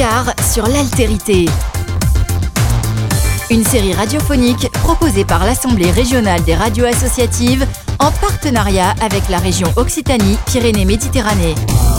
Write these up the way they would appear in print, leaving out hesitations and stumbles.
Regard sur l'altérité. Une série radiophonique proposée par l'Assemblée régionale des radios associatives en partenariat avec la région Occitanie-Pyrénées-Méditerranée.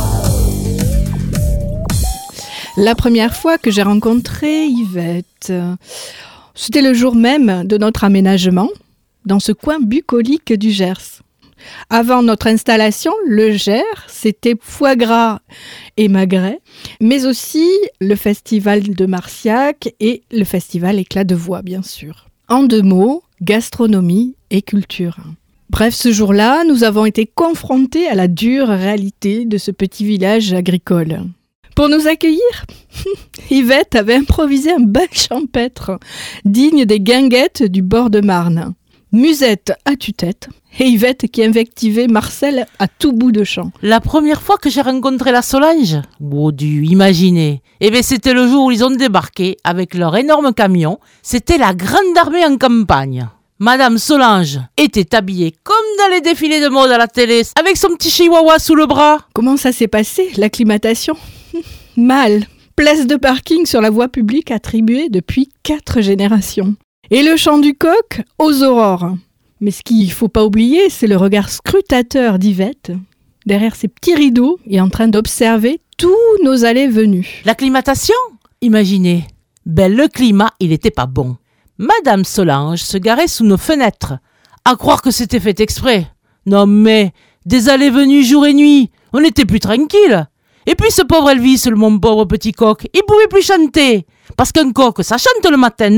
La première fois que j'ai rencontré Yvette, c'était le jour même de notre aménagement dans ce coin bucolique du Gers. Avant notre installation, le Gers, c'était foie gras et magret, mais aussi le festival de Marciac et le festival Éclat de voix, bien sûr. En 2 mots, gastronomie et culture. Bref, ce jour-là, nous avons été confrontés à la dure réalité de ce petit village agricole. Pour nous accueillir, Yvette avait improvisé un bal champêtre, digne des guinguettes du bord de Marne. Musette à tue-tête et Yvette qui invectivait Marcel à tout bout de champ. La première fois que j'ai rencontré la Solange, du imaginer, c'était le jour où ils ont débarqué avec leur énorme camion. C'était la grande armée en campagne. Madame Solange était habillée comme dans les défilés de mode à la télé, avec son petit chihuahua sous le bras. Comment ça s'est passé, l'acclimatation ? Mal. Place de parking sur la voie publique attribuée depuis 4 générations. Et le chant du coq aux aurores. Mais ce qu'il ne faut pas oublier, c'est le regard scrutateur d'Yvette, derrière ses petits rideaux et en train d'observer tous nos allées-venues. L'acclimatation ? Imaginez. Le climat, il n'était pas bon. Madame Solange se garait sous nos fenêtres. À croire que c'était fait exprès. Non mais, des allées-venues jour et nuit, on n'était plus tranquille. Et puis ce pauvre Elvis, mon pauvre petit coq, il pouvait plus chanter. Parce qu'un coq, ça chante le matin, non ?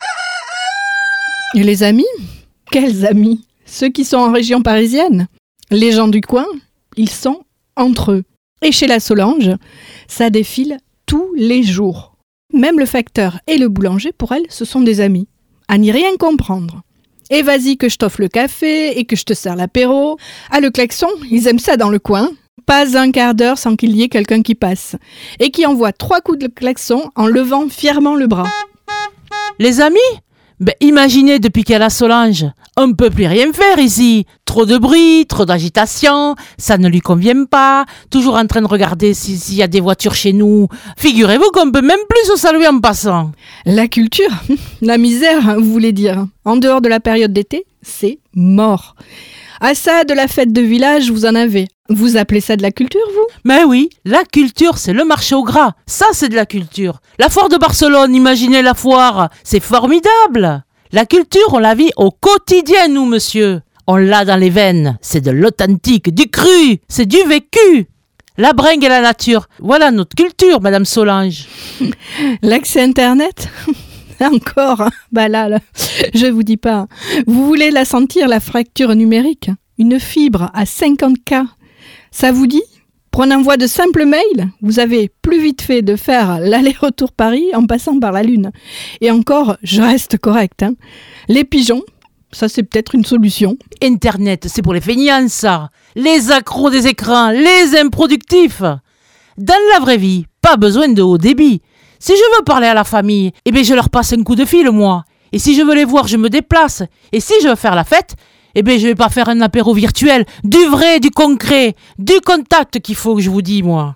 Et les amis ? Quels amis ? Ceux qui sont en région parisienne. Les gens du coin, ils sont entre eux. Et chez la Solange, ça défile tous les jours. Même le facteur et le boulanger, pour elle, ce sont des amis. À n'y rien comprendre. Et vas-y que je t'offre le café et que je te sers l'apéro. Ah, le klaxon, ils aiment ça dans le coin. Pas un quart d'heure sans qu'il y ait quelqu'un qui passe. Et qui envoie 3 coups de klaxon en levant fièrement le bras. Les amis ? Imaginez depuis qu'elle a Solange, on ne peut plus rien faire ici. Trop de bruit, trop d'agitation, ça ne lui convient pas. Toujours en train de regarder s'il y a des voitures chez nous. Figurez-vous qu'on peut même plus se saluer en passant. La culture, la misère, vous voulez dire. En dehors de la période d'été, c'est mort. À ça, de la fête de village, vous en avez. Vous appelez ça de la culture, vous ? Mais oui, la culture, c'est le marché au gras. Ça, c'est de la culture. La foire de Barcelone, imaginez la foire. C'est formidable. La culture, on la vit au quotidien, nous, monsieur. On l'a dans les veines. C'est de l'authentique, du cru. C'est du vécu. La bringue et la nature. Voilà notre culture, Madame Solange. L'accès Internet ? Encore, là, je vous dis pas. Vous voulez la sentir, la fracture numérique ? Une fibre à 50K. Ça vous dit ? Pour un envoi de simple mail, vous avez plus vite fait de faire l'aller-retour Paris en passant par la Lune. Et encore, je reste correct. Les pigeons, ça c'est peut-être une solution. Internet, c'est pour les feignants, ça. Les accros des écrans, les improductifs. Dans la vraie vie, pas besoin de haut débit. Si je veux parler à la famille, je leur passe un coup de fil, moi. Et si je veux les voir, je me déplace. Et si je veux faire la fête, je vais pas faire un apéro virtuel. Du vrai, du concret, du contact qu'il faut que je vous dis, moi.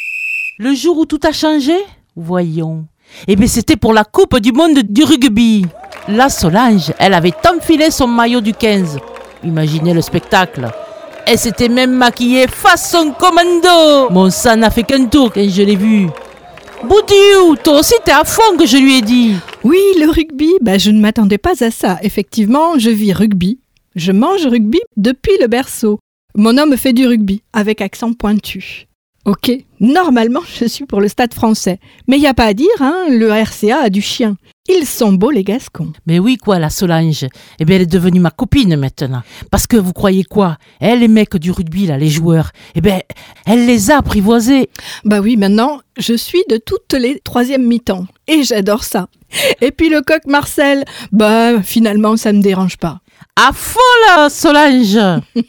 Le jour où tout a changé, voyons. C'était pour la Coupe du Monde du rugby. La Solange, elle avait enfilé son maillot du 15. Imaginez le spectacle. Elle s'était même maquillée façon commando. Mon sang n'a fait qu'un tour quand je l'ai vue. Boudiou, toi aussi t'es à fond que je lui ai dit. Oui, le rugby, je ne m'attendais pas à ça. Effectivement, je vis rugby. Je mange rugby depuis le berceau. Mon homme fait du rugby, avec accent pointu. Ok, normalement, je suis pour le Stade français. Mais il n'y a pas à dire, le RCA a du chien. Ils sont beaux, les Gascons. Mais oui, la Solange. Elle est devenue ma copine maintenant. Parce que vous croyez quoi ? Les mecs du rugby, là, les joueurs, elle les a apprivoisés. Oui, maintenant, je suis de toutes les 3e mi-temps. Et j'adore ça. Et puis le coq Marcel, finalement, ça ne me dérange pas. À fond, la Solange.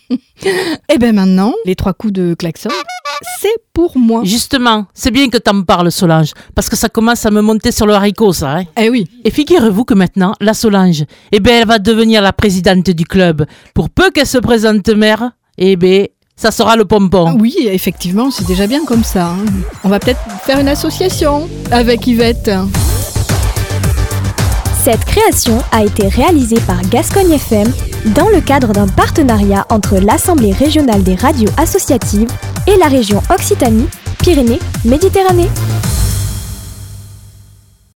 Maintenant, les 3 coups de klaxon, c'est pour moi. Justement, c'est bien que t'en parles, Solange, parce que ça commence à me monter sur le haricot, ça. Eh oui. Et figurez-vous que maintenant, la Solange, elle va devenir la présidente du club. Pour peu qu'elle se présente maire, Ça sera le pompon. Oui, effectivement, c'est déjà bien comme ça. On va peut-être faire une association avec Yvette. Cette création a été réalisée par Gascogne FM dans le cadre d'un partenariat entre l'Assemblée régionale des radios associatives et la région Occitanie-Pyrénées-Méditerranée.